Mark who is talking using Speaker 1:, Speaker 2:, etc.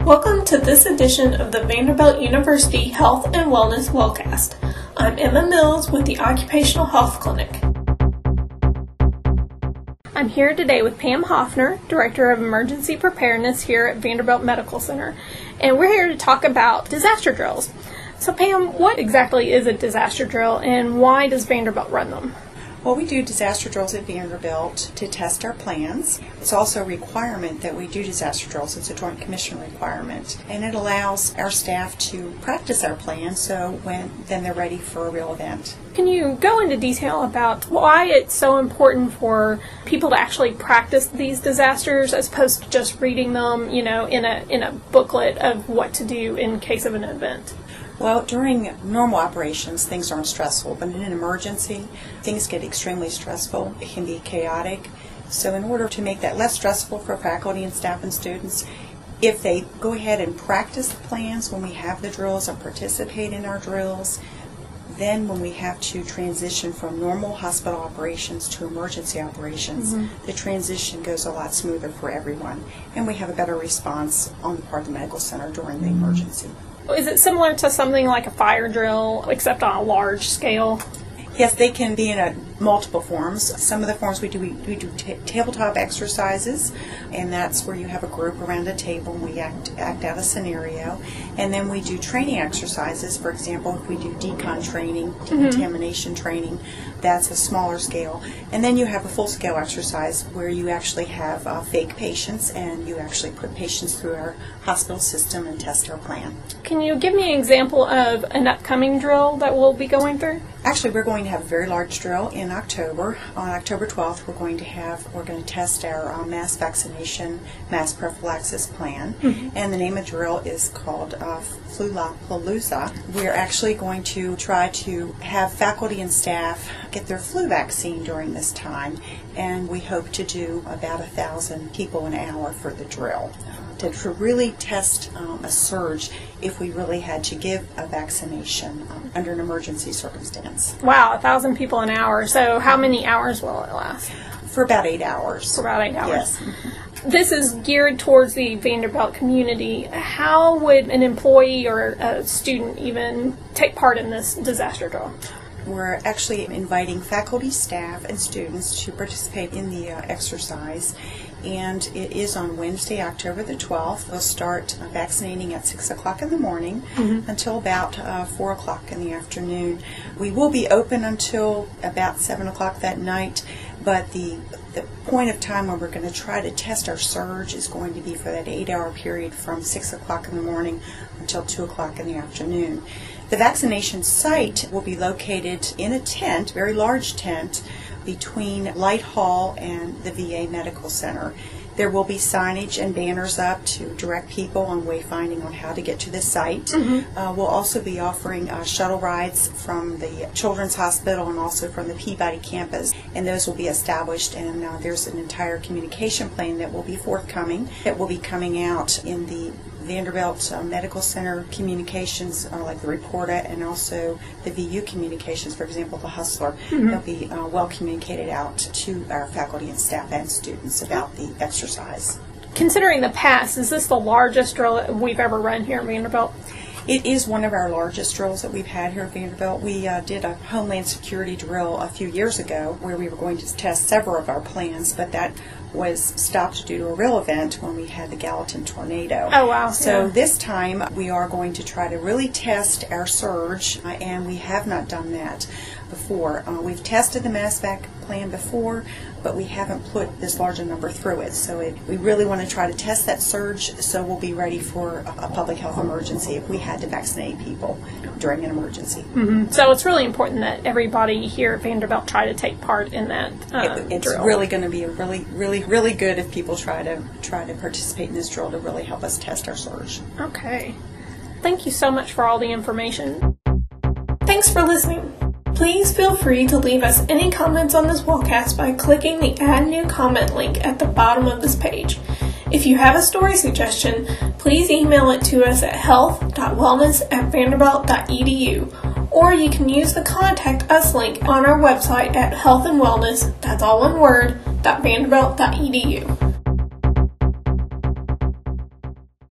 Speaker 1: Welcome to this edition of the Vanderbilt University Health and Wellness Wellcast. I'm Emma Mills with the Occupational Health Clinic. I'm here today with Pam Hoffner, Director of Emergency Preparedness here at Vanderbilt Medical Center, and we're here to talk about disaster drills. So Pam, what exactly is a disaster drill and why does Vanderbilt run them?
Speaker 2: Well, we do disaster drills at Vanderbilt to test our plans. It's also a requirement that we do disaster drills. It's a Joint Commission requirement. And it allows our staff to practice our plans so then they're ready for a real event.
Speaker 1: Can you go into detail about why it's so important for people to actually practice these disasters as opposed to just reading them, in a booklet of what to do in case of an event?
Speaker 2: Well, during normal operations, things aren't stressful, but in an emergency, things get extremely stressful. It can be chaotic. So in order to make that less stressful for faculty and staff and students, if they go ahead and practice the plans when we have the drills and participate in our drills, then when we have to transition from normal hospital operations to emergency operations, the transition goes a lot smoother for everyone, and we have a better response on the part of the medical center during the emergency.
Speaker 1: Is it similar to something like a fire drill, except on a large scale?
Speaker 2: Yes, they can be in multiple forms. Some of the forms we do tabletop exercises, and that's where you have a group around a table and we act out a scenario. And then we do training exercises. For example, if we do decon training, decontamination training, that's a smaller scale. And then you have a full-scale exercise where you actually have fake patients and you actually put patients through our hospital system and test our plan.
Speaker 1: Can you give me an example of an upcoming drill that we'll be going through?
Speaker 2: Actually, we're going to have a very large drill in October. On October 12th, we're going to test our mass vaccination, mass prophylaxis plan. And the name of the drill is called Flu-La-Palooza. We're actually going to try to have faculty and staff get their flu vaccine during this time, and we hope to do about 1,000 people an hour for the drill to really test a surge if we really had to give a vaccination under an emergency circumstance.
Speaker 1: Wow, 1,000 people an hour. So how many hours will it last?
Speaker 2: For about 8 hours.
Speaker 1: For about 8 hours.
Speaker 2: Yes.
Speaker 1: This is geared towards the Vanderbilt community. How would an employee or a student even take part in this disaster drill?
Speaker 2: We're actually inviting faculty, staff, and students to participate in the exercise, and it is on Wednesday, October the 12th. We'll start vaccinating at 6 o'clock in the morning until about 4 o'clock in the afternoon. We will be open until about 7 o'clock that night, but the point of time when we're going to try to test our surge is going to be for that 8-hour period from 6 o'clock in the morning until 2 o'clock in the afternoon. The vaccination site will be located in a tent, very large tent, between Light Hall and the VA Medical Center. There will be signage and banners up to direct people on wayfinding on how to get to the site. We'll also be offering shuttle rides from the Children's Hospital and also from the Peabody campus, and those will be established, and there's an entire communication plan that will be forthcoming, that will be coming out in the Vanderbilt Medical Center communications, like the Reporter, and also the VU communications, for example, the Hustler. They'll be well communicated out to our faculty and staff and students about the exercise.
Speaker 1: Considering the past, is this the largest drill that we've ever run here at Vanderbilt?
Speaker 2: It is one of our largest drills that we've had here at Vanderbilt. We did a Homeland Security drill a few years ago where we were going to test several of our plans, but that was stopped due to a real event when we had the Gallatin tornado.
Speaker 1: Oh, wow.
Speaker 2: So this time we are going to try to really test our surge, and we have not done that before. We've tested the mass vac plan before, but we haven't put this large a number through it. So we really want to try to test that surge so we'll be ready for a public health emergency if we had to vaccinate people during an emergency.
Speaker 1: So it's really important that everybody here at Vanderbilt try to take part in that
Speaker 2: It's
Speaker 1: drill.
Speaker 2: really going to be really good if people try to participate in this drill to really help us test our surge.
Speaker 1: Okay. Thank you so much for all the information. Thanks for listening. Please feel free to leave us any comments on this wellcast by clicking the Add New Comment link at the bottom of this page. If you have a story suggestion, please email it to us at health.wellness@vanderbilt.edu, or you can use the Contact Us link on our website at healthandwellness, that's all one word, .vanderbilt.edu.